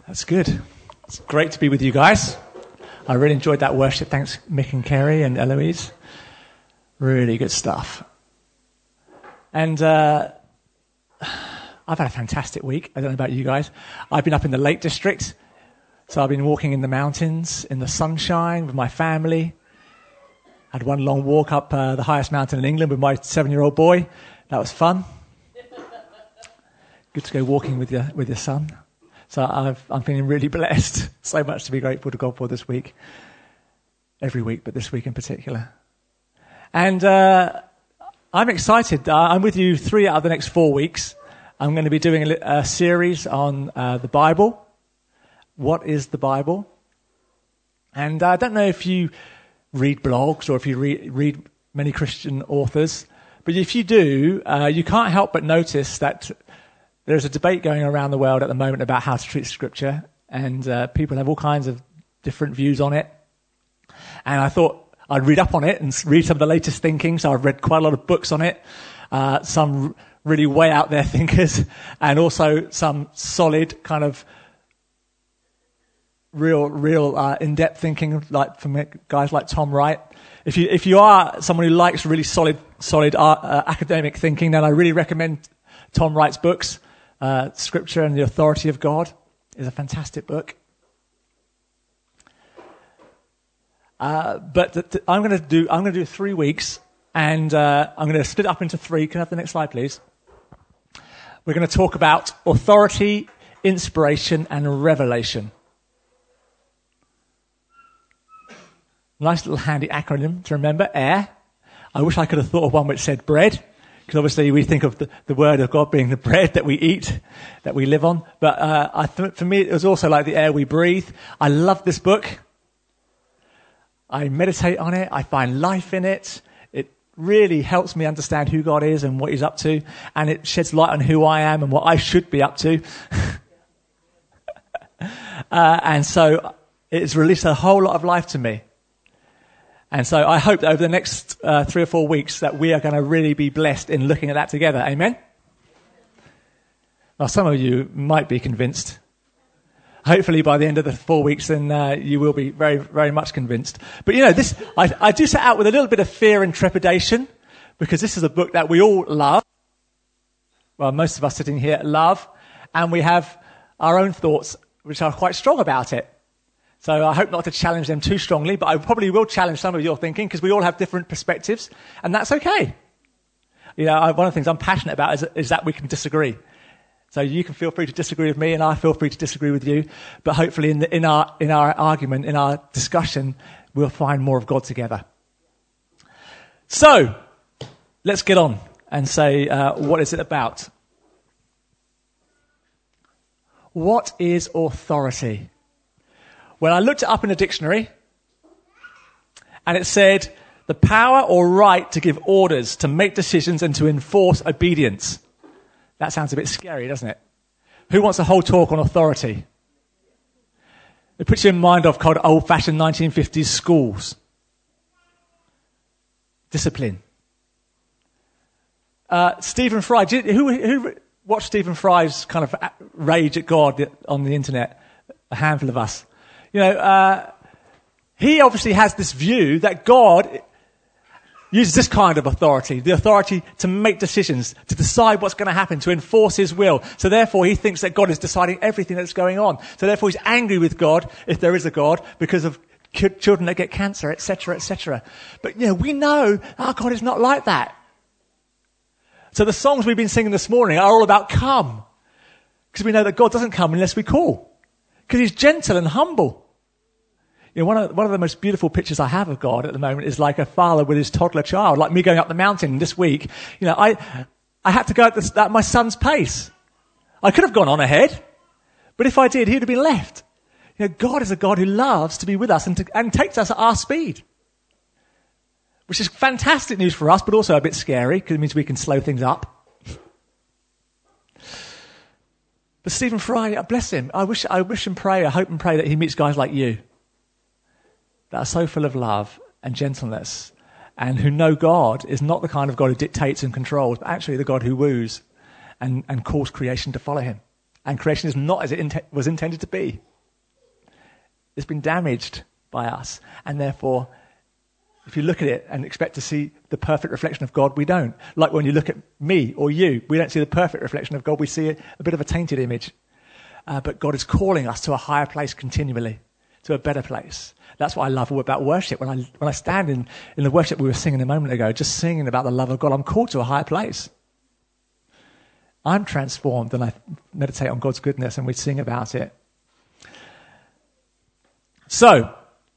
That's good. It's great to be with you guys. I really enjoyed that worship. Thanks, Mick and Kerry and Eloise. Really good stuff. And I've had a fantastic week. I don't know about you guys. I've been up in the Lake District. So I've been walking in the mountains, in the sunshine with my family. Had one long walk up the highest mountain in England with my 7-year-old boy. That was fun. Good to go walking with your son. So I'm feeling really blessed. So much to be grateful to God for this week. Every week, but this week in particular. And I'm excited. I'm with you 3 out of the next 4 weeks. I'm going to be doing a series on the Bible. What is the Bible? And I don't know if you read blogs or if you read many Christian authors, but if you do, you can't help but notice that there's a debate going around the world at the moment about how to treat Scripture, and people have all kinds of different views on it. And I thought I'd read up on it and read some of the latest thinking, so I've read quite a lot of books on it, some really way out there thinkers, and also some solid kind of real in-depth thinking, like from guys like Tom Wright. If you are someone who likes really solid academic thinking, then I really recommend Tom Wright's books. Scripture and the Authority of God is a fantastic book. But I'm going to do 3 weeks, and I'm going to split up into 3. Can I have the next slide, please? We're going to talk about authority, inspiration, and revelation. Nice little handy acronym to remember, AIR. I wish I could have thought of one which said bread, because obviously we think of the word of God being the bread that we eat, that we live on. But for me, it was also like the air we breathe. I love this book. I meditate on it. I find life in it. It really helps me understand who God is and what he's up to. And it sheds light on who I am and what I should be up to. And so it's released a whole lot of life to me. And so I hope that over the next 3 or 4 weeks that we are going to really be blessed in looking at that together. Amen? Well, some of you might be convinced. Hopefully by the end of the 4 weeks, then you will be very, very much convinced. But, I do set out with a little bit of fear and trepidation, because this is a book that we all love. Well, most of us sitting here love. And we have our own thoughts, which are quite strong about it. So I hope not to challenge them too strongly, but I probably will challenge some of your thinking, because we all have different perspectives, and that's okay. One of the things I'm passionate about is that we can disagree. So you can feel free to disagree with me, and I feel free to disagree with you. But hopefully, in our argument, in our discussion, we'll find more of God together. So let's get on and say, what is it about? What is authority? Well, I looked it up in a dictionary, and it said, the power or right to give orders, to make decisions, and to enforce obedience. That sounds a bit scary, doesn't it? Who wants a whole talk on authority? It puts you in mind of kind of old-fashioned 1950s schools. Discipline. Stephen Fry. Who watched Stephen Fry's kind of rage at God on the internet? A handful of us. He obviously has this view that God uses this kind of authority, the authority to make decisions, to decide what's going to happen, to enforce his will. So therefore, he thinks that God is deciding everything that's going on. So therefore, he's angry with God, if there is a God, because of children that get cancer, etc., etc. But, we know our God is not like that. So the songs we've been singing this morning are all about come, because we know that God doesn't come unless we call, because he's gentle and humble. One of the most beautiful pictures I have of God at the moment is like a father with his toddler child, like me going up the mountain this week. I had to go at my son's pace. I could have gone on ahead, but if I did, he'd have been left. God is a God who loves to be with us and takes us at our speed, which is fantastic news for us, but also a bit scary, because it means we can slow things up. But Stephen Fry, bless him. I wish and pray, I hope and pray that he meets guys like you, that are so full of love and gentleness, and who know God is not the kind of God who dictates and controls, but actually the God who woos and calls creation to follow him. And creation is not as it was intended to be. It's been damaged by us. And therefore, if you look at it and expect to see the perfect reflection of God, we don't. Like when you look at me or you, we don't see the perfect reflection of God. We see a bit of a tainted image. But God is calling us to a higher place continually, to a better place. That's what I love all about worship. When I stand in the worship we were singing a moment ago, just singing about the love of God, I'm called to a higher place. I'm transformed and I meditate on God's goodness and we sing about it. So,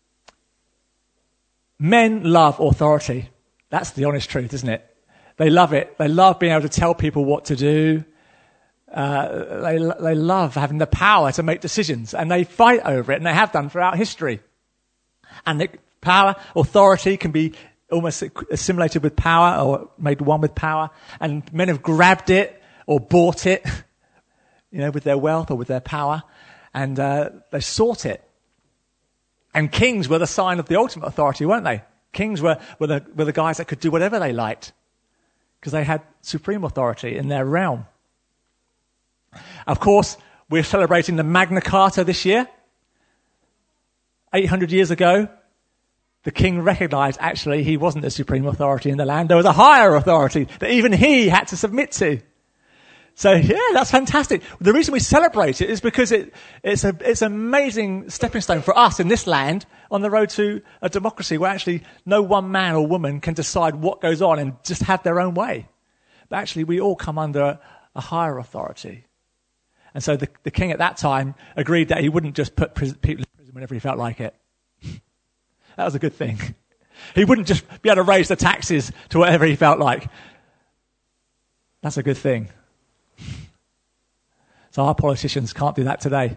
men love authority. That's the honest truth, isn't it? They love it. They love being able to tell people what to do. They love having the power to make decisions, and they fight over it, and they have done throughout history. And the power, authority can be almost assimilated with power or made one with power. And men have grabbed it or bought it, with their wealth or with their power, and they sought it. And kings were the sign of the ultimate authority, weren't they? Kings were the guys that could do whatever they liked because they had supreme authority in their realm. Of course, we're celebrating the Magna Carta this year. 800 years ago, the king recognized actually he wasn't the supreme authority in the land. There was a higher authority that even he had to submit to. So yeah, that's fantastic. The reason we celebrate it is because it's an amazing stepping stone for us in this land on the road to a democracy where actually no one man or woman can decide what goes on and just have their own way. But actually we all come under a higher authority. And so the king at that time agreed that he wouldn't just put people in prison whenever he felt like it. That was a good thing. He wouldn't just be able to raise the taxes to whatever he felt like. That's a good thing. So our politicians can't do that today.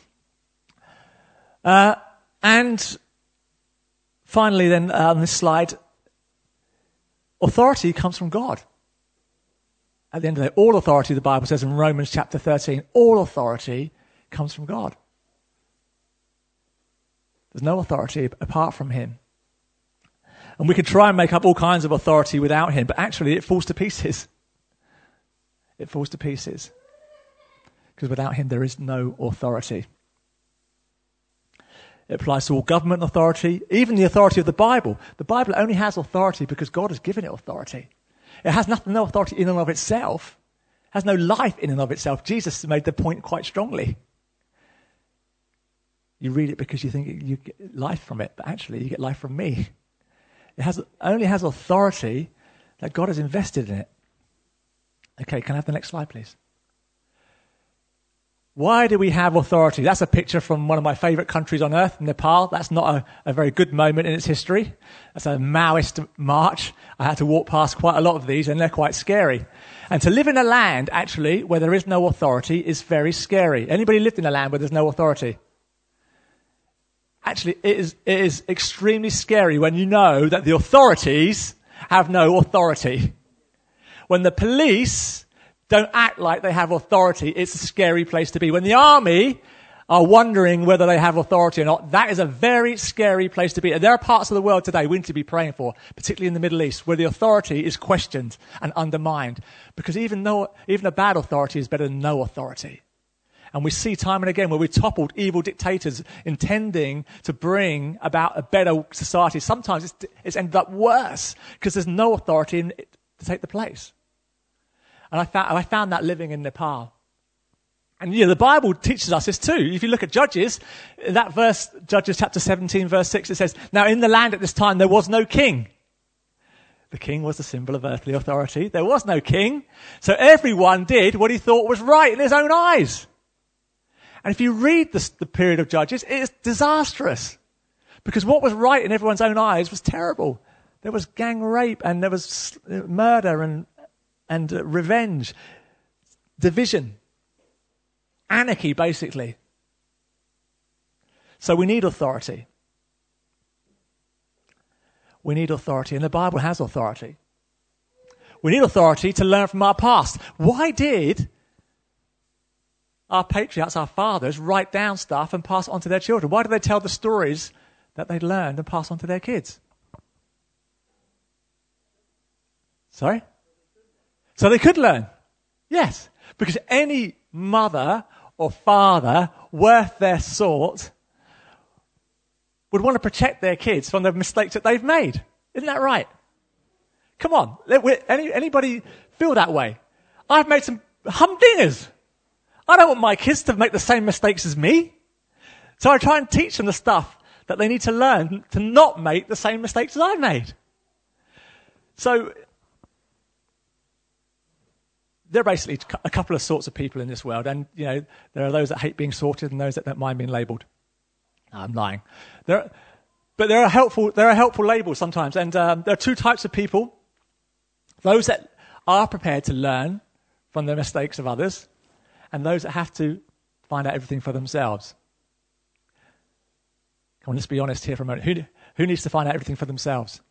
And finally then on this slide, authority comes from God. At the end of the day, all authority, the Bible says in Romans chapter 13, all authority comes from God. There's no authority apart from him. And we could try and make up all kinds of authority without him, but actually it falls to pieces. It falls to pieces. Because without him there is no authority. It applies to all government authority, even the authority of the Bible. The Bible only has authority because God has given it authority. It has no authority in and of itself. It has no life in and of itself. Jesus made the point quite strongly. You read it because you think you get life from it, but actually you get life from me. It only has authority that God has invested in it. Okay, can I have the next slide, please? Why do we have authority? That's a picture from one of my favourite countries on earth, Nepal. That's not a very good moment in its history. That's a Maoist march. I had to walk past quite a lot of these, and they're quite scary. And to live in a land, actually, where there is no authority is very scary. Anybody lived in a land where there's no authority? Actually, it is extremely scary when you know that the authorities have no authority. When the police don't act like they have authority, it's a scary place to be. When the army are wondering whether they have authority or not, that is a very scary place to be. And there are parts of the world today we need to be praying for, particularly in the Middle East, where the authority is questioned and undermined. Because even a bad authority is better than no authority. And we see time and again where we've toppled evil dictators intending to bring about a better society. Sometimes it's ended up worse because there's no authority in it to take the place. And I found that living in Nepal. And the Bible teaches us this too. If you look at Judges, that verse, Judges chapter 17, verse 6, it says, "Now in the land at this time there was no king." The king was the symbol of earthly authority. There was no king. So everyone did what he thought was right in his own eyes. And if you read the period of Judges, it is disastrous. Because what was right in everyone's own eyes was terrible. There was gang rape and there was murder and revenge, division, anarchy, basically. So we need authority. We need authority, and the Bible has authority. We need authority to learn from our past. Why did our patriarchs, our fathers, write down stuff and pass it on to their children? Why do they tell the stories that they'd learned and pass on to their kids? Sorry? So they could learn. Yes. Because any mother or father worth their salt would want to protect their kids from the mistakes that they've made. Isn't that right? Come on. Anybody feel that way? I've made some humdingers. I don't want my kids to make the same mistakes as me. So I try and teach them the stuff that they need to learn to not make the same mistakes as I've made. So there are basically a couple of sorts of people in this world. And, there are those that hate being sorted and those that don't mind being labelled. No, I'm lying. But there are helpful labels sometimes. And there are two types of people. Those that are prepared to learn from the mistakes of others, and those that have to find out everything for themselves. Come on, let's be honest here for a moment. Who needs to find out everything for themselves?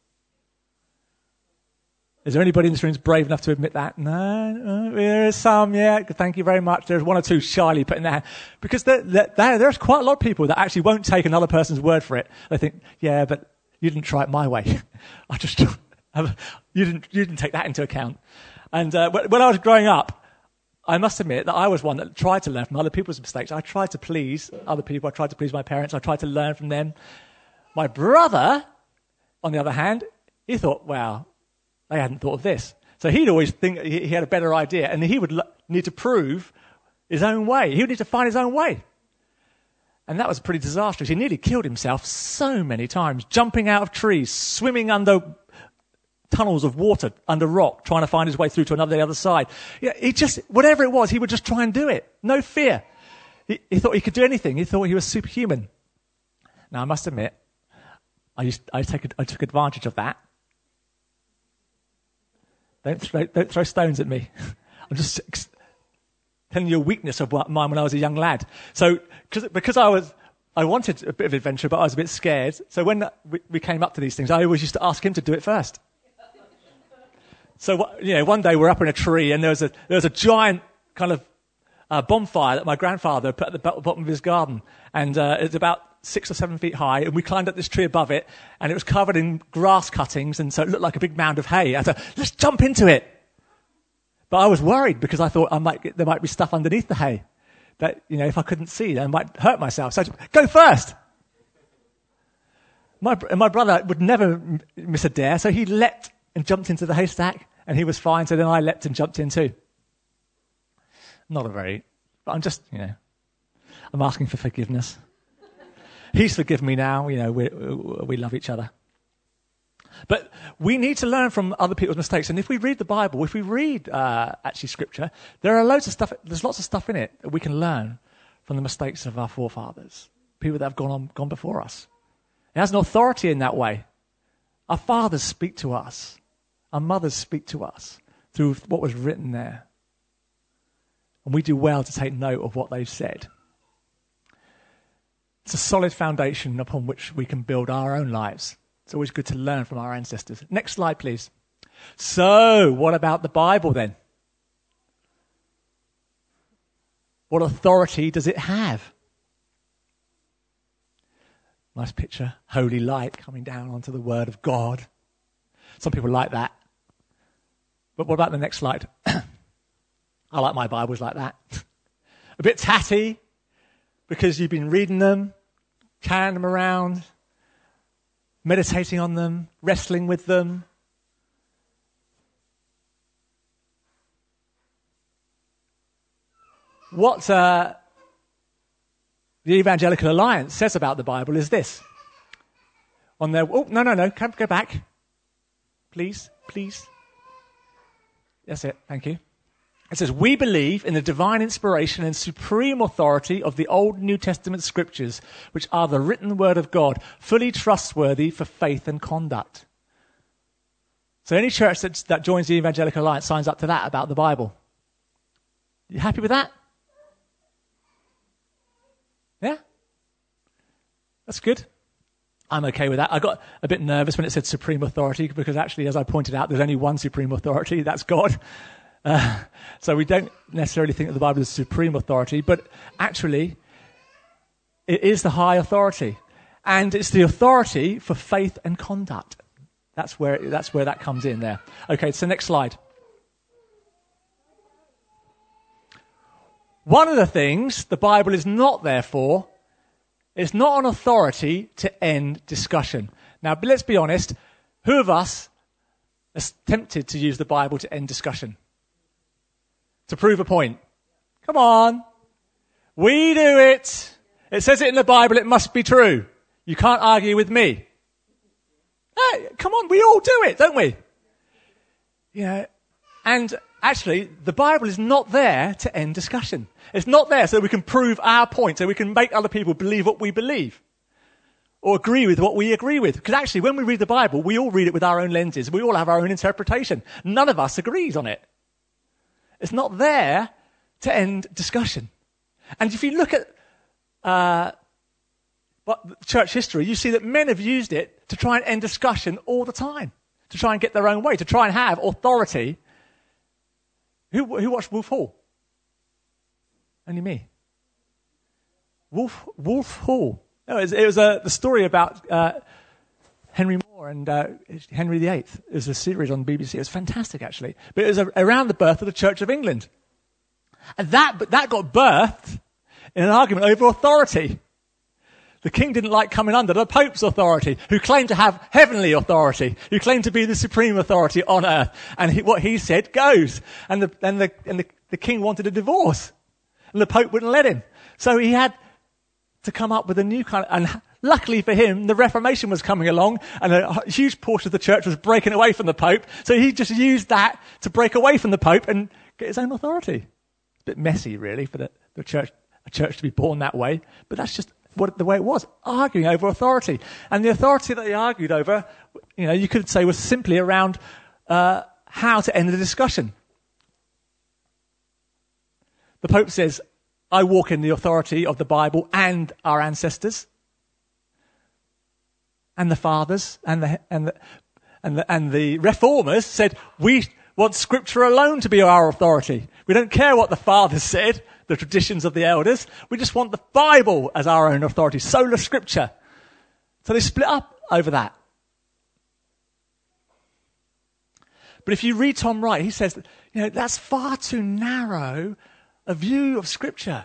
Is there anybody in this room who's brave enough to admit that? No, there is some, yeah. Thank you very much. There's one or two shyly putting their hand. Because there's quite a lot of people that actually won't take another person's word for it. They think, yeah, but you didn't try it my way. You didn't take that into account. And when I was growing up, I must admit that I was one that tried to learn from other people's mistakes. I tried to please other people. I tried to please my parents. I tried to learn from them. My brother, on the other hand, he thought, wow, they hadn't thought of this. So he'd always think he had a better idea, and he would need to prove his own way. He would need to find his own way. And that was pretty disastrous. He nearly killed himself so many times, jumping out of trees, swimming under tunnels of water under rock, trying to find his way through to the other side. Yeah, whatever it was, he would just try and do it. No fear. He thought he could do anything. He thought he was superhuman. Now, I must admit, I took advantage of that. Don't throw stones at me. I'm just telling you a weakness of mine when I was a young lad. So, because I wanted a bit of adventure, but I was a bit scared. So when we came up to these things, I always used to ask him to do it first. So, one day we're up in a tree and there was a giant kind of bonfire that my grandfather put at the bottom of his garden. And it's about 6 or 7 feet high. And we climbed up this tree above it and it was covered in grass cuttings. And so it looked like a big mound of hay. I thought, let's jump into it. But I was worried because I thought there might be stuff underneath the hay that, if I couldn't see, I might hurt myself. So go first. My brother would never miss a dare. So he leapt and jumped into the haystack. And he was fine, so then I leapt and jumped in too. But I'm just, I'm asking for forgiveness. He's forgiven me now, we love each other. But we need to learn from other people's mistakes. And if we read the Bible, if we read Scripture, there's lots of stuff in it that we can learn from the mistakes of our forefathers, people that have gone before us. It has an authority in that way. Our fathers speak to us. Our mothers speak to us through what was written there. And we do well to take note of what they've said. It's a solid foundation upon which we can build our own lives. It's always good to learn from our ancestors. Next slide, please. So, what about the Bible then? What authority does it have? Nice picture. Holy light coming down onto the Word of God. Some people like that. But what about the next slide? I like my Bibles like that. A bit tatty, because you've been reading them, carrying them around, meditating on them, wrestling with them. What the Evangelical Alliance says about the Bible is this. On their... Oh, no. Go back. Please. That's it. Thank you. It says, we believe in the divine inspiration and supreme authority of the Old and New Testament scriptures, which are the written word of God, fully trustworthy for faith and conduct. So any church that joins the Evangelical Alliance signs up to that about the Bible. You happy with that? Yeah? That's good. I'm okay with that. I got a bit nervous when it said supreme authority because actually, as I pointed out, there's only one supreme authority. That's God. So we don't necessarily think that the Bible is supreme authority, but actually, it is the high authority. And it's the authority for faith and conduct. That's where that comes in there. Okay, so next slide. One of the things the Bible is not there for, it's not an authority to end discussion. Now, but let's be honest, who of us is tempted to use the Bible to end discussion? To prove a point? Come on. We do it. It says it in the Bible, it must be true. You can't argue with me. Hey, come on, we all do it, don't we? And actually, the Bible is not there to end discussion. It's not there so we can prove our point, so we can make other people believe what we believe or agree with what we agree with. Because actually, when we read the Bible, we all read it with our own lenses. We all have our own interpretation. None of us agrees on it. It's not there to end discussion. And if you look at church history, you see that men have used it to try and end discussion all the time, to try and get their own way, to try and have authority. Who watched Wolf Hall? Only me. Wolf Hall. No, it was the story about Henry Moore and Henry VIII. It was a series on BBC. It was fantastic, actually. But it was around the birth of the Church of England. And that got birthed in an argument over authority. The king didn't like coming under the Pope's authority, who claimed to have heavenly authority, who claimed to be the supreme authority on earth. And what he said goes. And the king wanted a divorce. And the Pope wouldn't let him. So he had to come up with a new kind of... And luckily for him, the Reformation was coming along, and a huge portion of the church was breaking away from the Pope. So he just used that to break away from the Pope and get his own authority. It's a bit messy, really, for a church to be born that way. But that's just the way it was, arguing over authority. And the authority that they argued over, you could say was simply around how to end the discussion. The Pope says, I walk in the authority of the Bible and our ancestors and the fathers and the reformers said, we want Scripture alone to be our authority. We don't care what the fathers said, the traditions of the elders. We just want the Bible as our own authority, sola Scriptura. So they split up over that. But if you read Tom Wright, he says, that's far too narrow a view of Scripture.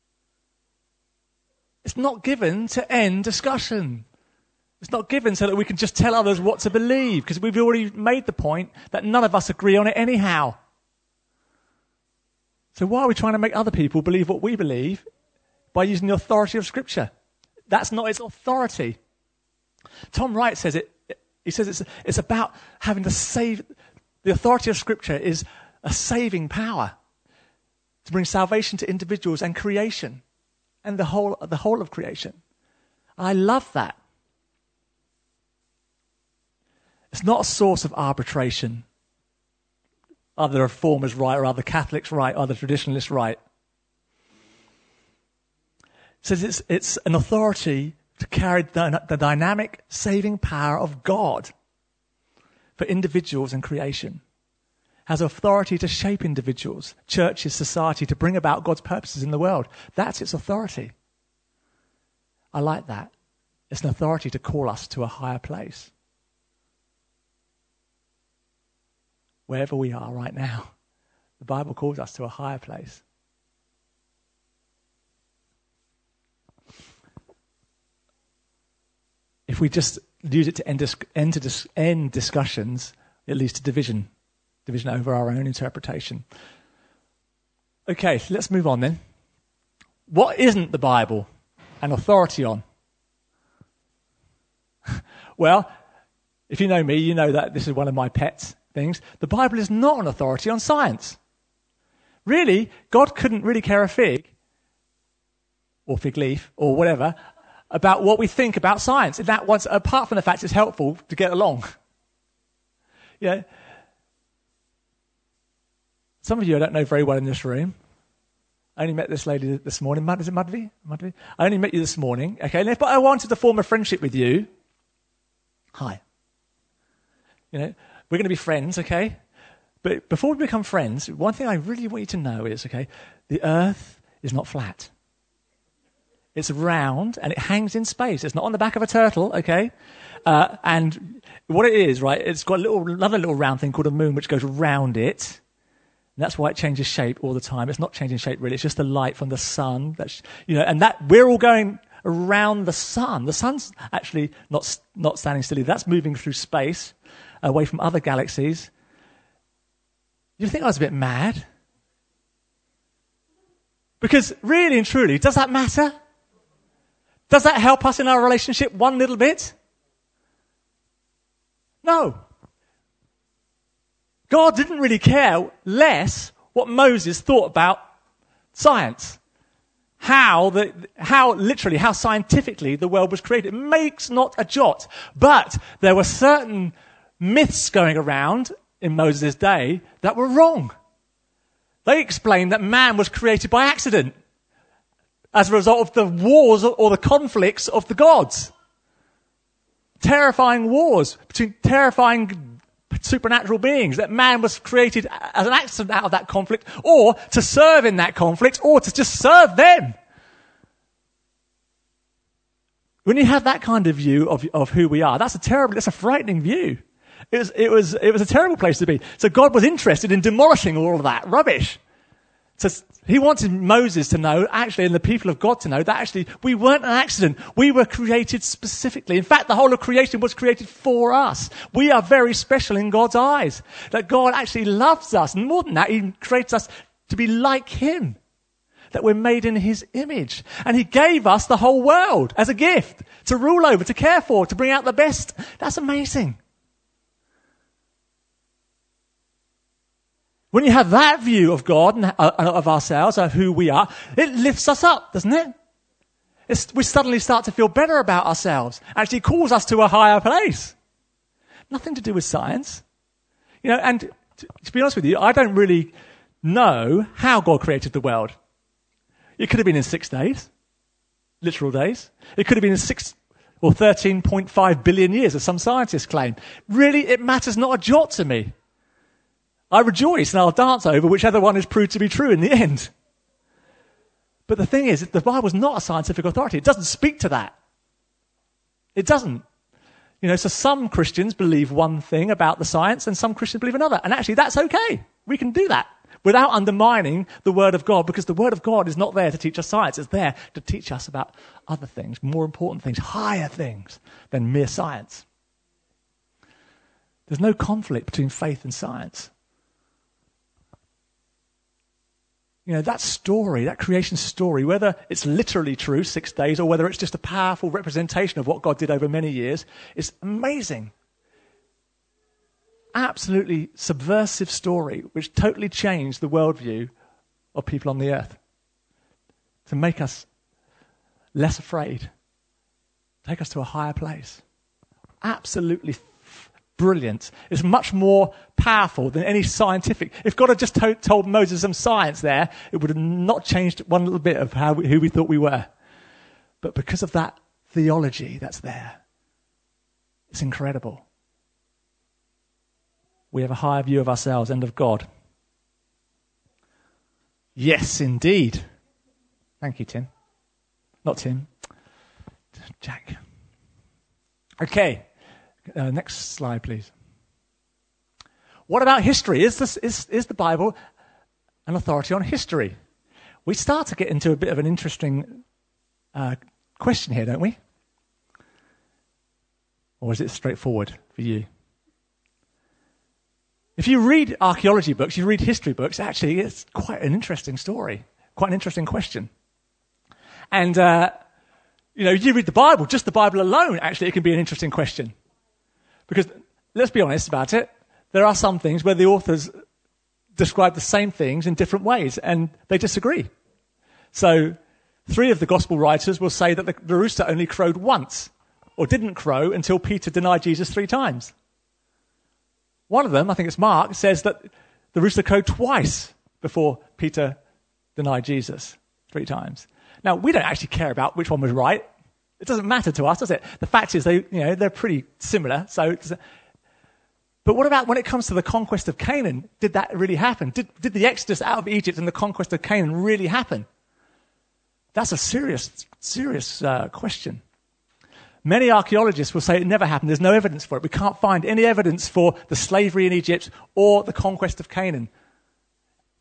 It's not given to end discussion. It's not given so that we can just tell others what to believe, because we've already made the point that none of us agree on it anyhow. So why are we trying to make other people believe what we believe by using the authority of Scripture? That's not its authority. Tom Wright says it. He says it's about having to save. The authority of Scripture is a saving power to bring salvation to individuals and creation, and the whole of creation. I love that. It's not a source of arbitration. Are the reformers right, or are the Catholics right, or are the traditionalists right? It says it's an authority to carry the dynamic saving power of God for individuals and creation. Has authority to shape individuals, churches, society, to bring about God's purposes in the world. That's its authority. I like that. It's an authority to call us to a higher place. Wherever we are right now, the Bible calls us to a higher place. If we just use it to end discussions, it leads to division over our own interpretation. Okay, let's move on then. What isn't the Bible an authority on? Well, if you know me, you know that this is one of my pet things. The Bible is not an authority on science. Really, God couldn't really care a fig, or fig leaf, or whatever, about what we think about science. And that once, apart from the fact it's helpful to get along. Some of you I don't know very well in this room. I only met this lady this morning. Is it Mudvie? I only met you this morning. Okay, and if I wanted to form a friendship with you, hi. We're going to be friends, okay? But before we become friends, one thing I really want you to know is, okay, the earth is not flat. It's round and it hangs in space. It's not on the back of a turtle, okay? And what it is, right, it's got another little round thing called a moon which goes around it. And that's why it changes shape all the time. It's not changing shape really. It's just the light from the sun. And that we're all going around the sun. The sun's actually not standing still. That's moving through space, away from other galaxies. You think I was a bit mad? Because really and truly, does that matter? Does that help us in our relationship one little bit? No. God didn't really care less what Moses thought about science. How scientifically the world was created. It makes not a jot. But there were certain myths going around in Moses' day that were wrong. They explained that man was created by accident as a result of the wars or the conflicts of the gods. Terrifying wars between terrifying supernatural beings, that man was created as an accident out of that conflict, or to serve in that conflict, or to just serve them. When you have that kind of view of who we are, that's a frightening view. It was a terrible place to be. So God was interested in demolishing all of that rubbish. So he wanted Moses to know, actually, and the people of God to know, that actually we weren't an accident. We were created specifically. In fact, the whole of creation was created for us. We are very special in God's eyes. That God actually loves us. And more than that, he creates us to be like him. That we're made in his image. And he gave us the whole world as a gift to rule over, to care for, to bring out the best. That's amazing. When you have that view of God and of ourselves, of who we are, it lifts us up, doesn't it? We suddenly start to feel better about ourselves. Actually, it calls us to a higher place. Nothing to do with science. And to be honest with you, I don't really know how God created the world. It could have been in 6 days, literal days. It could have been in 6 or 13.5 billion years, as some scientists claim. Really, it matters not a jot to me. I rejoice and I'll dance over whichever one is proved to be true in the end. But the thing is, the Bible's not a scientific authority. It doesn't speak to that. It doesn't. So some Christians believe one thing about the science and some Christians believe another. And actually, that's okay. We can do that without undermining the Word of God, because the Word of God is not there to teach us science. It's there to teach us about other things, more important things, higher things than mere science. There's no conflict between faith and science. That story, that creation story, whether it's literally true, 6 days, or whether it's just a powerful representation of what God did over many years, is amazing. Absolutely subversive story, which totally changed the worldview of people on the earth. To make us less afraid. Take us to a higher place. Absolutely brilliant. It's much more powerful than any scientific. If God had just told Moses some science there, it would have not changed one little bit of who we thought we were. But because of that theology that's there, it's incredible. We have a higher view of ourselves and of God. Yes, indeed. Thank you, Tim. Not Tim. Jack. Okay. Next slide, please. What about history? Is the Bible an authority on history? We start to get into a bit of an interesting question here, don't we? Or is it straightforward for you? If you read archaeology books, you read history books, actually it's quite an interesting story, quite an interesting question. And, you read the Bible, just the Bible alone, actually it can be an interesting question. Because, let's be honest about it, there are some things where the authors describe the same things in different ways, and they disagree. So, 3 of the gospel writers will say that the rooster only crowed once, or didn't crow until Peter denied Jesus 3 times. One of them, I think it's Mark, says that the rooster crowed twice before Peter denied Jesus 3 times. Now, we don't actually care about which one was right. It doesn't matter to us, does it? The fact is, they're pretty similar. But what about when it comes to the conquest of Canaan? Did that really happen? Did the exodus out of Egypt and the conquest of Canaan really happen? That's a serious question. Many archaeologists will say it never happened. There's no evidence for it. We can't find any evidence for the slavery in Egypt or the conquest of Canaan.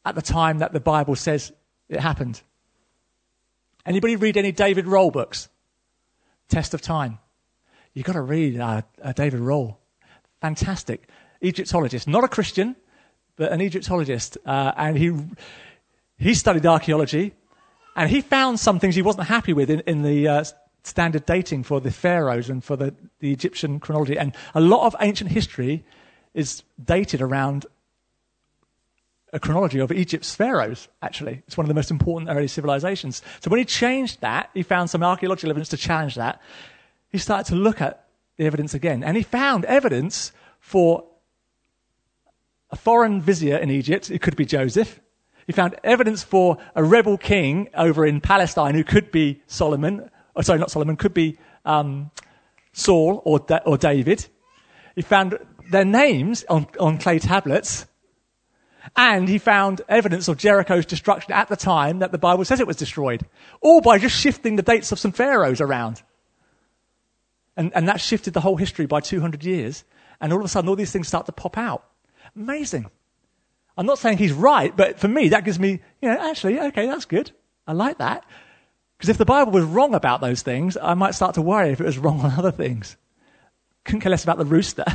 at the time that the Bible says it happened. Anybody read any David Rohl books? Test of Time. You've got to read David Rohl. Fantastic. Egyptologist. Not a Christian, but an Egyptologist. And he studied archaeology, and he found some things he wasn't happy with in the standard dating for the pharaohs and for the Egyptian chronology. And a lot of ancient history is dated around a chronology of Egypt's pharaohs, actually. It's one of the most important early civilizations. So when he changed that, he found some archaeological evidence to challenge that. He started to look at the evidence again, and he found evidence for a foreign vizier in Egypt. It could be Joseph. He found evidence for a rebel king over in Palestine who could be Solomon. Oh, sorry, not Solomon. Could be Saul or David. He found their names on clay tablets. And he found evidence of Jericho's destruction at the time that the Bible says it was destroyed. All by just shifting the dates of some pharaohs around. And that shifted the whole history by 200 years. And all of a sudden, all these things start to pop out. Amazing. I'm not saying he's right, but for me, that gives me, actually, okay, that's good. I like that. Because if the Bible was wrong about those things, I might start to worry if it was wrong on other things. Couldn't care less about the rooster.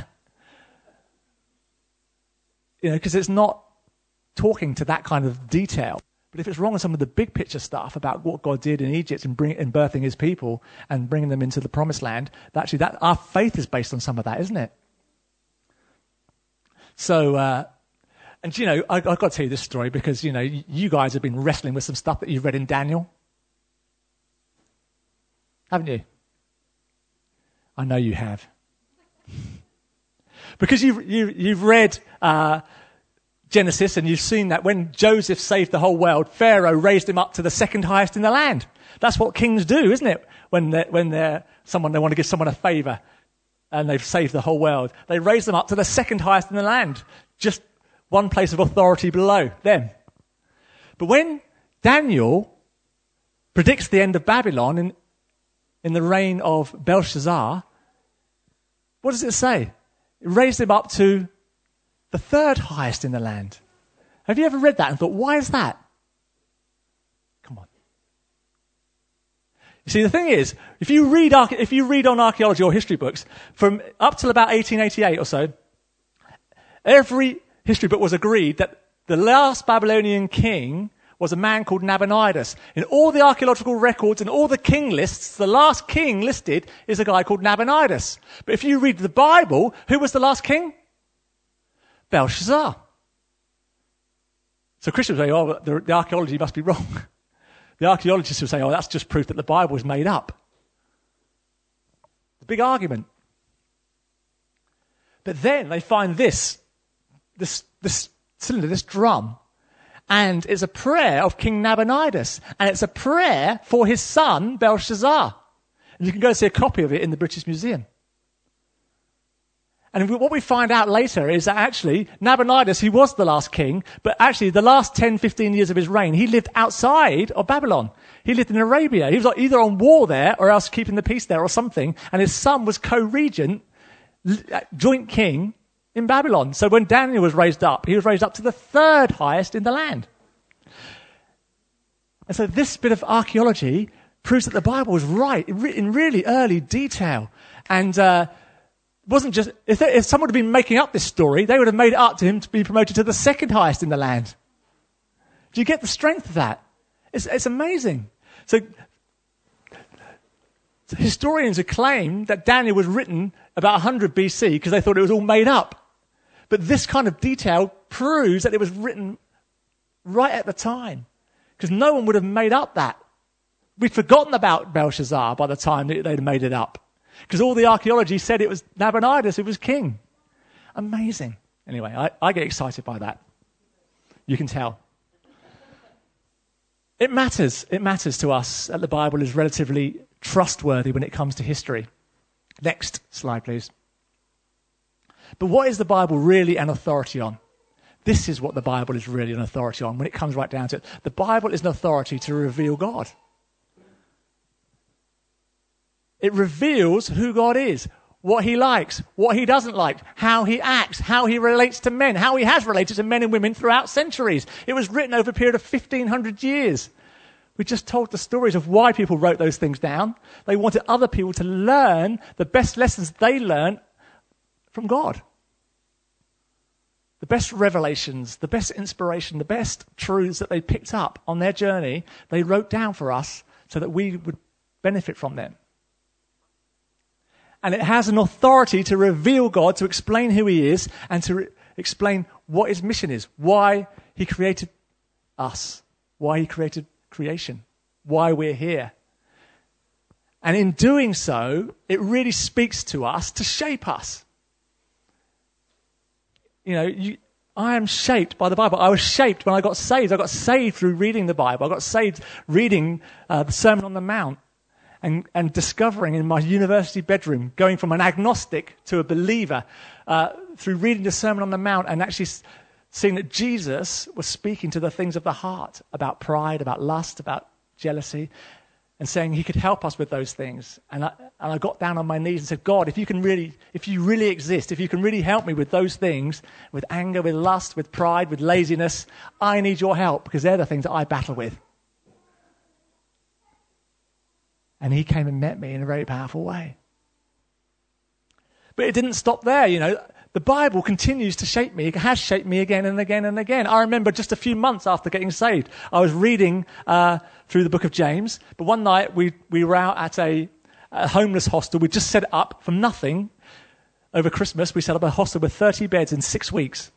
Because it's not talking to that kind of detail. But if it's wrong on some of the big picture stuff about what God did in Egypt and birthing his people and bringing them into the promised land, our faith is based on some of that, isn't it? So, I've got to tell you this story because, you guys have been wrestling with some stuff that you've read in Daniel. Haven't you? I know you have. Because you've read Genesis, and you've seen that when Joseph saved the whole world, Pharaoh raised him up to the second highest in the land. That's what kings do, isn't it? When they want to give someone a favor, and they've saved the whole world, they raise them up to the second highest in the land, just one place of authority below them. But when Daniel predicts the end of Babylon in the reign of Belshazzar, what does it say? It raised him up to the third highest in the land. Have you ever read that and thought, why is that? Come on. You see, the thing is, if you read on archaeology or history books, from up till about 1888 or so, every history book was agreed that the last Babylonian king was a man called Nabonidus. In all the archaeological records and all the king lists, the last king listed is a guy called Nabonidus. But if you read the Bible, who was the last king? Belshazzar. So Christians say, the archaeology must be wrong. The archaeologists will say, that's just proof that the Bible is made up. The big argument. But then they find this cylinder, this drum, and it's a prayer of King Nabonidus, and it's a prayer for his son Belshazzar. And you can go see a copy of it in the British Museum. And what we find out later is that actually Nabonidus, he was the last king, but actually the last 10, 15 years of his reign, he lived outside of Babylon. He lived in Arabia. He was either on war there or else keeping the peace there or something. And his son was co-regent, joint king in Babylon. So when Daniel was raised up, he was raised up to the third highest in the land. And so this bit of archaeology proves that the Bible was right in really early detail. And wasn't just, if someone had been making up this story, they would have made it up to him to be promoted to the second highest in the land. Do you get the strength of that? It's amazing. So historians have claimed that Daniel was written about 100 BC because they thought it was all made up. But this kind of detail proves that it was written right at the time, because no one would have made up that. We'd forgotten about Belshazzar by the time they'd made it up, because all the archaeology said it was Nabonidus who was king. Amazing. Anyway, I get excited by that. You can tell. It matters. It matters to us that the Bible is relatively trustworthy when it comes to history. Next slide, please. But what is the Bible really an authority on? This is what the Bible is really an authority on when it comes right down to it. The Bible is an authority to reveal God. It reveals who God is. what he likes, what he doesn't like, how he acts, how he relates to men, how he has related to men and women throughout centuries. It was written over a period of 1,500 years. We just told the stories of why people wrote those things down. They wanted other people to learn the best lessons they learned from God. The best revelations, the best inspiration, the best truths that they picked up on their journey, they wrote down for us so that we would benefit from them. And it has an authority to reveal God, to explain who he is, and to explain what his mission is, why he created us, why he created creation, why we're here. And in doing so, it really speaks to us to shape us. I am shaped by the Bible. I was shaped when I got saved. I got saved through reading the Bible. I got saved reading the Sermon on the Mount. And discovering in my university bedroom, going from an agnostic to a believer, through reading the Sermon on the Mount and actually seeing that Jesus was speaking to the things of the heart, about pride, about lust, about jealousy, and saying he could help us with those things. And I got down on my knees and said, God, if you really exist, if you can really help me with those things, with anger, with lust, with pride, with laziness, I need your help, because they're the things that I battle with. And he came and met me in a very powerful way. But it didn't stop there, The Bible continues to shape me. It has shaped me again and again and again. I remember just a few months after getting saved, I was reading through the book of James. But one night we were out at a homeless hostel. We just set it up from nothing. Over Christmas, we set up a hostel with 30 beds in 6 weeks.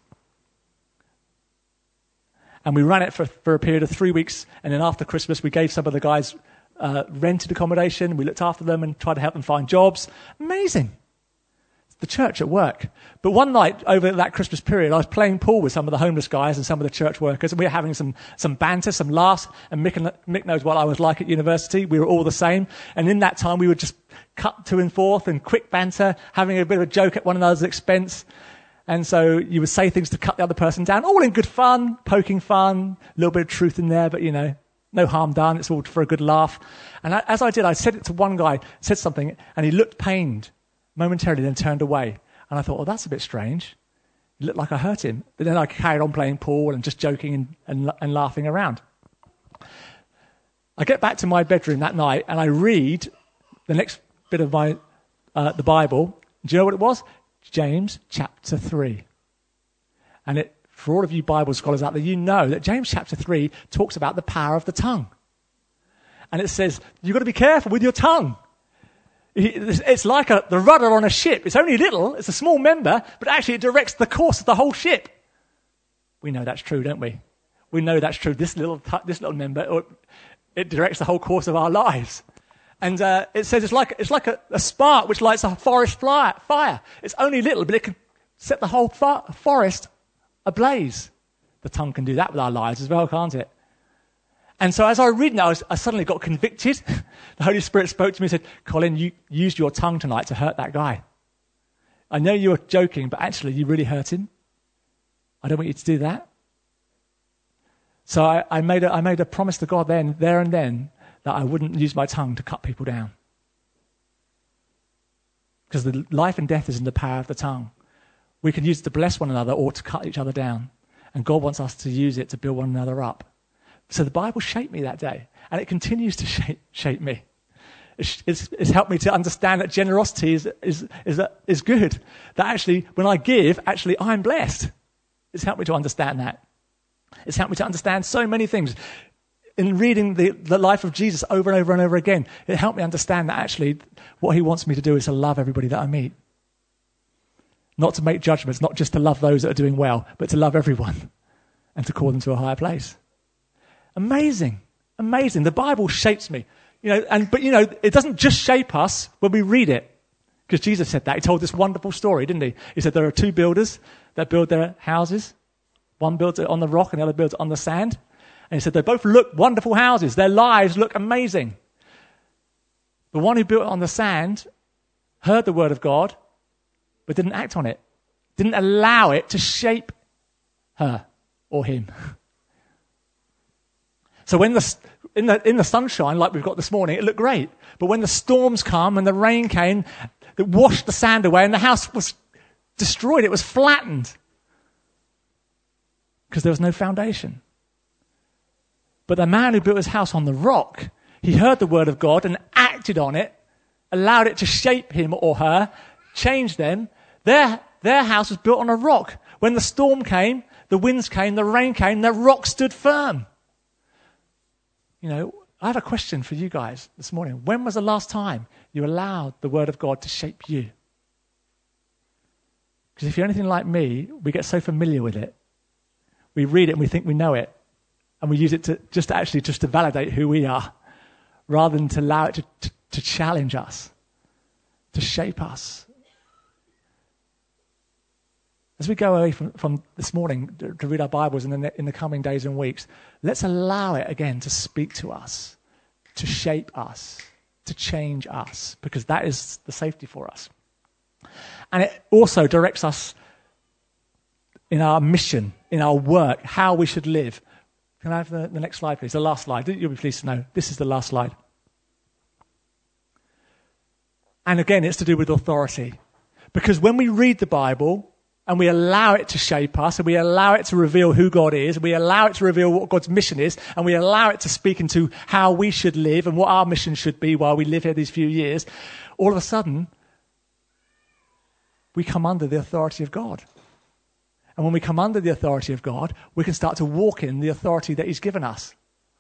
And we ran it for a period of 3 weeks. And then after Christmas, we gave some of the guys rented accommodation. We looked after them and tried to help them find jobs. Amazing. It's the church at work. But one night over that Christmas period, I was playing pool with some of the homeless guys and some of the church workers, and we were having some banter, some laughs. And Mick knows what I was like at university. We were all the same. And in that time, we would just cut to and forth and quick banter, having a bit of a joke at one another's expense. And so you would say things to cut the other person down, all in good fun, poking fun, a little bit of truth in there, but no harm done. It's all for a good laugh. And as I did, I said it to one guy, said something, and he looked pained momentarily, then turned away. And I thought, oh, that's a bit strange. It looked like I hurt him. But then I carried on playing pool and just joking and laughing around. I get back to my bedroom that night, and I read the next bit of my the Bible. Do you know what it was? James chapter 3. And for all of you Bible scholars out there, you know that James chapter 3 talks about the power of the tongue. And it says, you've got to be careful with your tongue. It's like the rudder on a ship. It's only little, it's a small member, but actually it directs the course of the whole ship. We know that's true, don't we? We know that's true. This little member, it directs the whole course of our lives. And it says it's like a spark which lights a forest fire. It's only little, but it can set the whole forest ablaze. The tongue can do that with our lives as well, can't it? And so as I read now, I suddenly got convicted. The Holy Spirit spoke to me and said, Colin, you used your tongue tonight to hurt that guy. I know you were joking, but actually you really hurt him. I don't want you to do that. So I made a promise to God there and then, that I wouldn't use my tongue to cut people down. Because the life and death is in the power of the tongue. We can use it to bless one another or to cut each other down. And God wants us to use it to build one another up. So the Bible shaped me that day. And it continues to shape me. It's helped me to understand that generosity is good. That actually, when I give, actually I'm blessed. It's helped me to understand that. It's helped me to understand so many things. In reading the life of Jesus over and over and over again, it helped me understand that actually what he wants me to do is to love everybody that I meet. Not to make judgments, not just to love those that are doing well, but to love everyone and to call them to a higher place. Amazing. Amazing. The Bible shapes me. But it doesn't just shape us when we read it. Because Jesus said that. He told this wonderful story, didn't he? He said there are two builders that build their houses. One builds it on the rock and the other builds it on the sand. And he said they both look wonderful houses. Their lives look amazing. The one who built it on the sand heard the word of God, but didn't act on it. Didn't allow it to shape her or him. So when in the sunshine, like we've got this morning, it looked great. But when the storms come and the rain came, that washed the sand away, and the house was destroyed. It was flattened because there was no foundation. But the man who built his house on the rock, he heard the word of God and acted on it, allowed it to shape him or her, changed them. Their house was built on a rock. When the storm came, the winds came, the rain came, the rock stood firm. You know, I have a question for you guys this morning. When was the last time you allowed the word of God to shape you? Because if you're anything like me, we get so familiar with it. We read it and we think we know it. And we use it to just to validate who we are, rather than to allow it to challenge us, to shape us. As we go away from this morning to read our Bibles in the coming days and weeks, let's allow it again to speak to us, to shape us, to change us, because that is the safety for us. And it also directs us in our mission, in our work, how we should live. Can I have the next slide, please? The last slide. You'll be pleased to know this is the last slide. And again, it's to do with authority. Because when we read the Bible and we allow it to shape us, and we allow it to reveal who God is, we allow it to reveal what God's mission is, and we allow it to speak into how we should live and what our mission should be while we live here these few years, all of a sudden, we come under the authority of God. And when we come under the authority of God, we can start to walk in the authority that he's given us.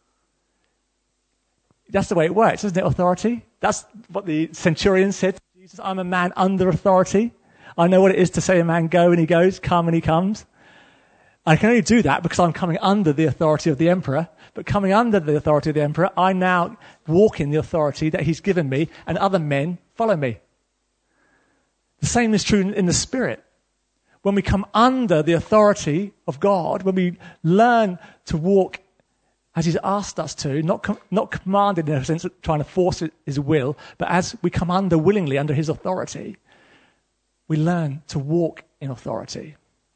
That's the way it works, isn't it, authority? That's what the centurion said to Jesus, I'm a man under authority. I know what it is to say a man go and he goes, come and he comes. I can only do that because I'm coming under the authority of the emperor. But coming under the authority of the emperor, I now walk in the authority that he's given me, and other men follow me. The same is true in the spirit. When we come under the authority of God, when we learn to walk as he's asked us to, not commanded in a sense of trying to force his will, but as we come under willingly under his authority, we learn to walk in authority.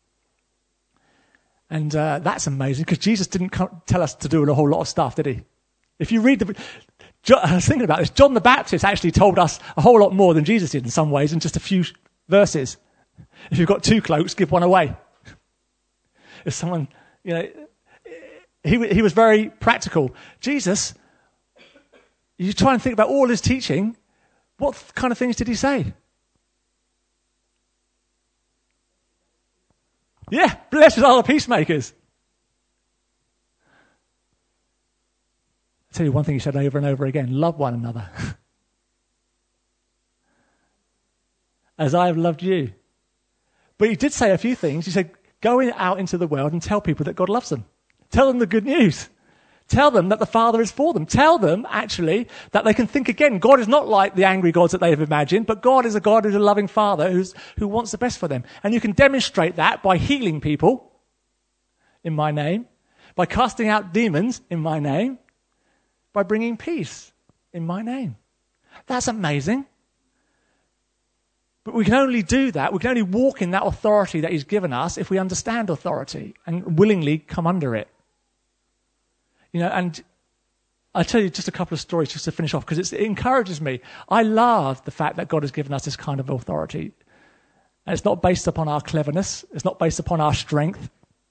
And that's amazing, because Jesus didn't tell us to do a whole lot of stuff, did he? If you read I was thinking about this, John the Baptist actually told us a whole lot more than Jesus did in some ways in just a few verses. If you've got 2 cloaks, give one away. If someone, he was very practical. Jesus, you try and think about all his teaching, what kind of things did he say? Yeah, blessed are the peacemakers. I'll tell you one thing he said over and over again, love one another. As I have loved you. But he did say a few things. He said, go out into the world and tell people that God loves them. Tell them the good news. Tell them that the Father is for them. Tell them, actually, that they can think again. God is not like the angry gods that they have imagined, but God is a God who's a loving Father who wants the best for them. And you can demonstrate that by healing people in my name, by casting out demons in my name, by bringing peace in my name. That's amazing. But we can only do that, we can only walk in that authority that he's given us if we understand authority and willingly come under it. And I'll tell you just a couple of stories just to finish off, because it encourages me. I love the fact that God has given us this kind of authority. And it's not based upon our cleverness. It's not based upon our strength.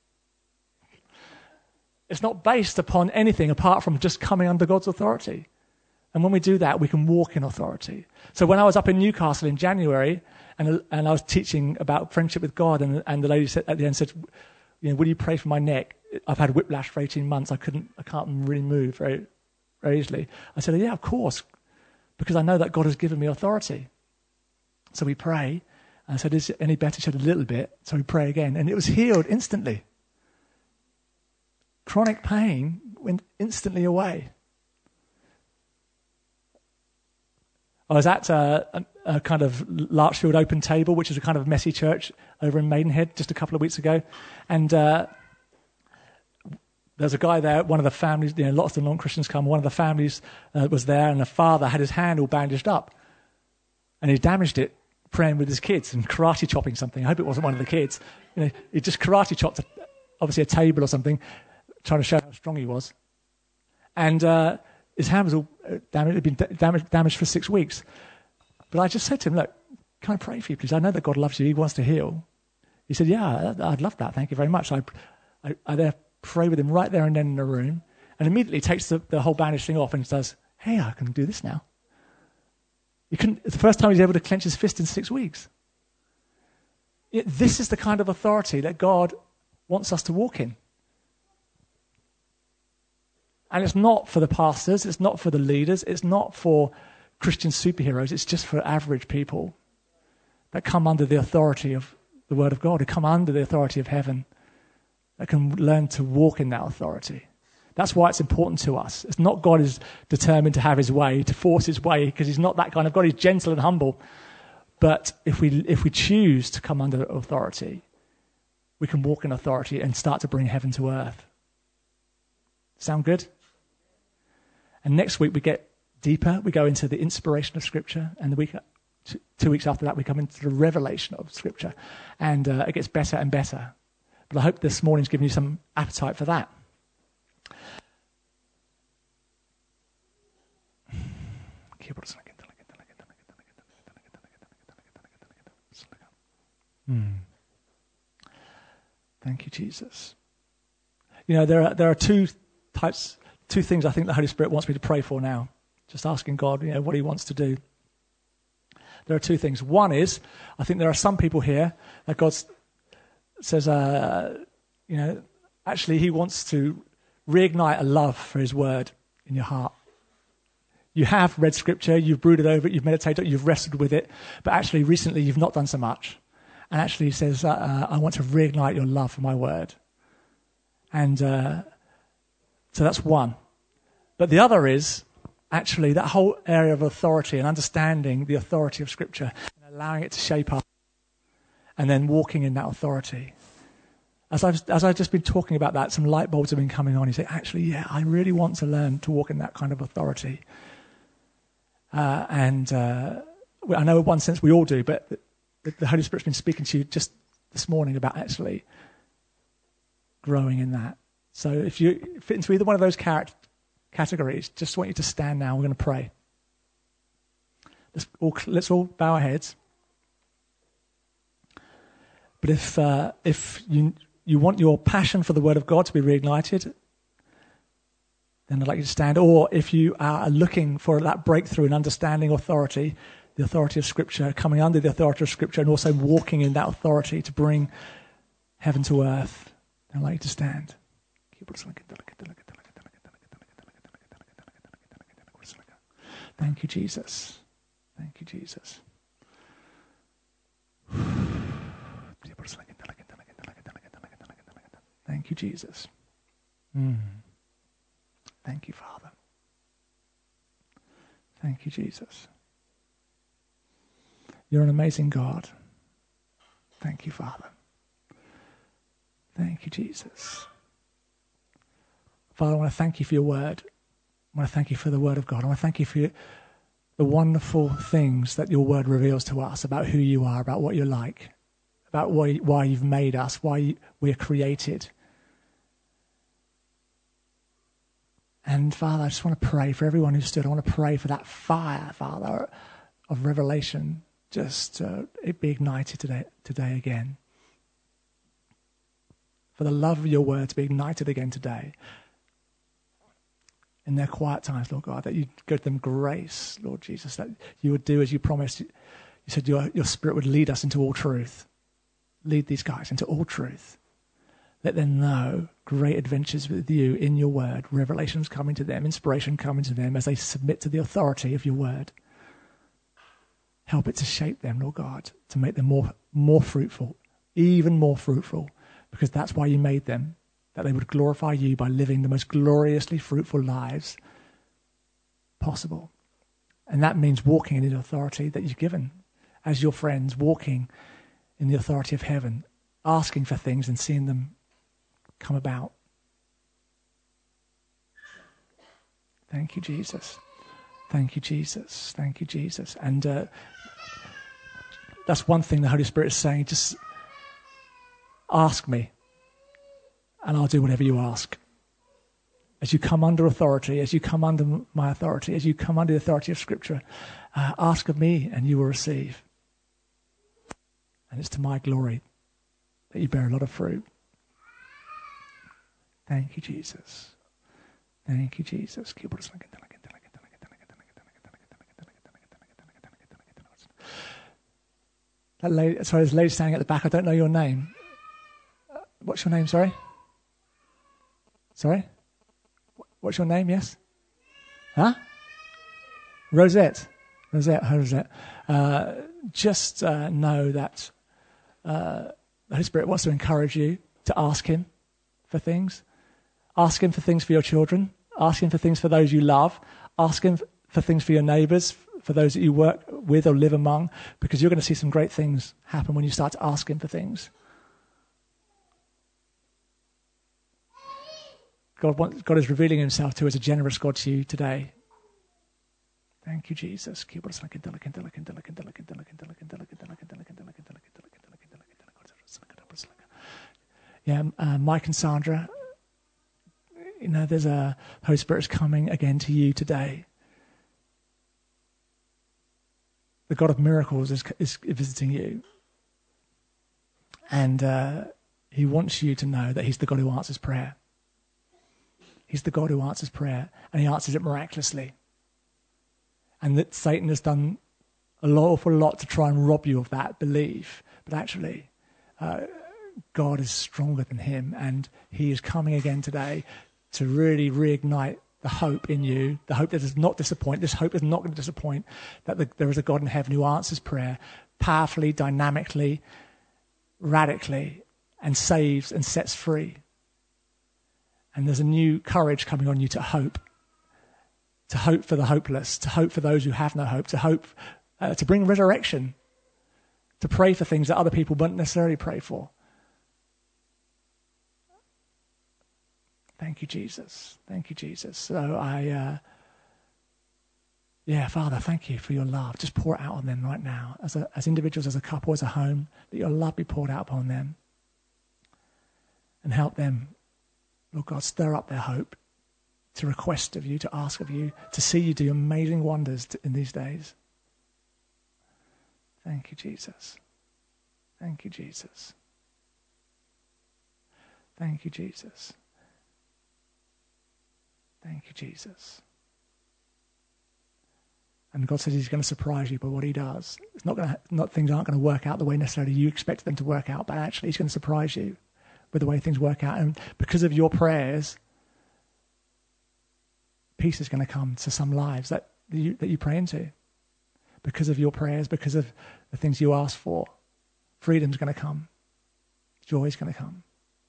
It's not based upon anything apart from just coming under God's authority. And when we do that, we can walk in authority. So when I was up in Newcastle in January, and I was teaching about friendship with God, and the lady said, at the end said, will you pray for my neck? I've had whiplash for 18 months. I can't really move very, very easily. I said, yeah, of course, because I know that God has given me authority. So we pray, and I said, is it any better? She said, a little bit. So we pray again, and it was healed instantly. Chronic pain went instantly away. I was at a kind of Larchfield Open Table, which is a kind of messy church over in Maidenhead just a couple of weeks ago. And there's a guy there, one of the families, lots of non-Christians come, one of the families was there, and the father had his hand all bandaged up. And he damaged it praying with his kids and karate chopping something. I hope it wasn't one of the kids. He just karate chopped, obviously a table or something, trying to show how strong he was. And his hand was all damaged. It had been damaged for 6 weeks. But I just said to him, look, can I pray for you, please? I know that God loves you. He wants to heal. He said, yeah, I'd love that. Thank you very much. I there pray with him right there and then in the room, and immediately takes the whole bandage thing off and says, hey, I can do this now. It's the first time he's able to clench his fist in 6 weeks. This is the kind of authority that God wants us to walk in. And it's not for the pastors, it's not for the leaders, it's not for Christian superheroes, it's just for average people that come under the authority of the Word of God, who come under the authority of heaven, that can learn to walk in that authority. That's why it's important to us. It's not God is determined to have his way, to force his way, because he's not that kind of God. He's gentle and humble. But if we choose to come under authority, we can walk in authority and start to bring heaven to earth. Sound good? And next week we get deeper. We go into the inspiration of Scripture, and the week 2 weeks after that we come into the revelation of Scripture, and it gets better and better. But I hope this morning's given you some appetite for that. Thank you, Jesus. You know, there are two things I think the Holy Spirit wants me to pray for now. Just asking God, what he wants to do. There are two things. One is, I think there are some people here that God says, actually he wants to reignite a love for his word in your heart. You have read Scripture, you've brooded over it, you've meditated, you've wrestled with it, but actually recently you've not done so much. And actually he says, I want to reignite your love for my word. And so that's one. But the other is actually that whole area of authority and understanding the authority of Scripture and allowing it to shape us and then walking in that authority. As I've just been talking about that, some light bulbs have been coming on. You say, actually, I really want to learn to walk in that kind of authority. I know in one sense we all do, but the Holy Spirit's been speaking to you just this morning about actually growing in that. So if you fit into either one of those categories, just want you to stand now. We're going to pray. Let's all bow our heads. But if you want your passion for the Word of God to be reignited, then I'd like you to stand. Or if you are looking for that breakthrough in understanding authority, the authority of Scripture, coming under the authority of Scripture and also walking in that authority to bring heaven to earth, then I'd like you to stand. Thank you, Jesus. Thank you, Jesus. Thank you, Jesus. Thank you, Father. Thank you, Jesus. You're an amazing God. Thank you, Father. Thank you, Jesus. Father, I want to thank you for your word. I want to thank you for the word of God. I want to thank you for the wonderful things that your word reveals to us about who you are, about what you're like, about why you've made us, why we're created. And Father, I just want to pray for everyone who stood. I want to pray for that fire, Father, of revelation, just it be ignited today again. For the love of your word to be ignited again today. In their quiet times, Lord God, that you give them grace, Lord Jesus, that you would do as you promised. You said your Spirit would lead us into all truth. Lead these guys into all truth. Let them know great adventures with you in your word, revelations coming to them, inspiration coming to them as they submit to the authority of your word. Help it to shape them, Lord God, to make them more fruitful, even more fruitful, because that's why you made them, that they would glorify you by living the most gloriously fruitful lives possible. And that means walking in the authority that you've given as your friends, walking in the authority of heaven, asking for things and seeing them come about. Thank you, Jesus. Thank you, Jesus. Thank you, Jesus. And that's one thing the Holy Spirit is saying. Just ask me, and I'll do whatever you ask. As you come under authority, as you come under my authority, as you come under the authority of Scripture, ask of me, and you will receive. And it's to my glory that you bear a lot of fruit. Thank you, Jesus. Thank you, Jesus. That lady, sorry, there's a lady standing at the back. I don't know your name. What's your name, sorry? Sorry? What's your name, yes? Huh? Rosette. Rosette. Just know that the Holy Spirit wants to encourage you to ask him for things. Ask him for things for your children. Ask him for things for those you love. Ask him for things for your neighbours, for those that you work with or live among, because you're going to see some great things happen when you start to ask him for things. God is revealing himself to as a generous God to you today. Thank you, Jesus. Yeah, Mike and Sandra, there's a Holy Spirit's coming again to you today. The God of miracles is visiting you. And he wants you to know that he's the God who answers prayer. He's the God who answers prayer, and he answers it miraculously. And that Satan has done awful lot to try and rob you of that belief. But actually, God is stronger than him, and he is coming again today to really reignite the hope in you, the hope that does not disappoint. This hope is not going to disappoint, that there is a God in heaven who answers prayer powerfully, dynamically, radically, and saves and sets free. And there's a new courage coming on you to hope for the hopeless, to hope for those who have no hope, to hope, to bring resurrection, to pray for things that other people wouldn't necessarily pray for. Thank you, Jesus. Thank you, Jesus. So Father, thank you for your love. Just pour it out on them right now, as individuals, as a couple, as a home, that your love be poured out upon them. And help them, Lord God, stir up their hope, to request of you, to ask of you, to see you do amazing wonders in these days. Thank you, Jesus. Thank you, Jesus. Thank you, Jesus. Thank you, Jesus. And God says he's going to surprise you by what he does. It's things aren't going to work out the way necessarily you expect them to work out, but actually he's going to surprise you with the way things work out. And because of your prayers, peace is going to come to some lives that you pray into. Because of your prayers, because of the things you ask for, freedom's going to come. Joy is going to come.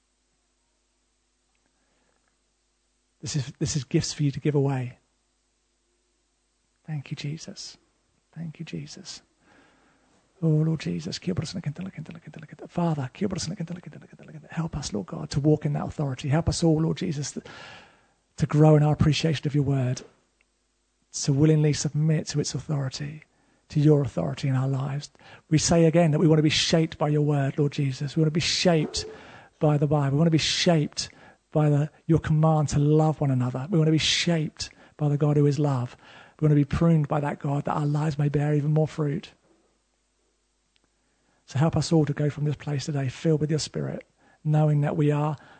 This is gifts for you to give away. Thank you, Jesus. Thank you, Jesus. Oh, Lord Jesus. Father, help us, Lord God, to walk in that authority. Help us all, Lord Jesus, to grow in our appreciation of your word, to willingly submit to its authority, to your authority in our lives. We say again that we want to be shaped by your word, Lord Jesus. We want to be shaped by the Bible. We want to be shaped by your command to love one another. We want to be shaped by the God who is love. We want to be pruned by that God, that our lives may bear even more fruit. So help us all to go from this place today filled with your Spirit, knowing that we've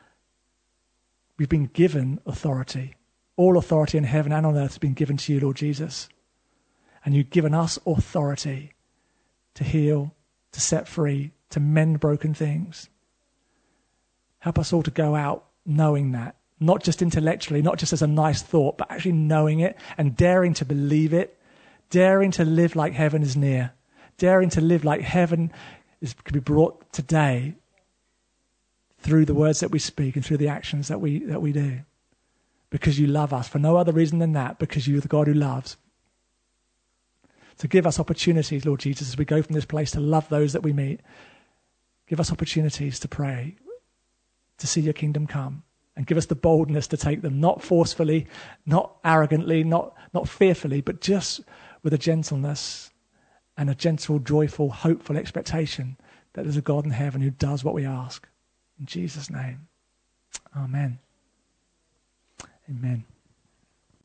been given authority. All authority in heaven and on earth has been given to you, Lord Jesus. And you've given us authority to heal, to set free, to mend broken things. Help us all to go out knowing that, not just intellectually, not just as a nice thought, but actually knowing it and daring to believe it, daring to live like heaven is near, daring to live like heaven can be brought today through the words that we speak and through the actions that we do. Because you love us, for no other reason than that, because you're the God who loves. So give us opportunities, Lord Jesus, as we go from this place to love those that we meet. Give us opportunities to pray, to see your kingdom come, and give us the boldness to take them, not forcefully, not arrogantly, not fearfully, but just with a gentleness and a gentle, joyful, hopeful expectation that there's a God in heaven who does what we ask. In Jesus' name, amen. Amen.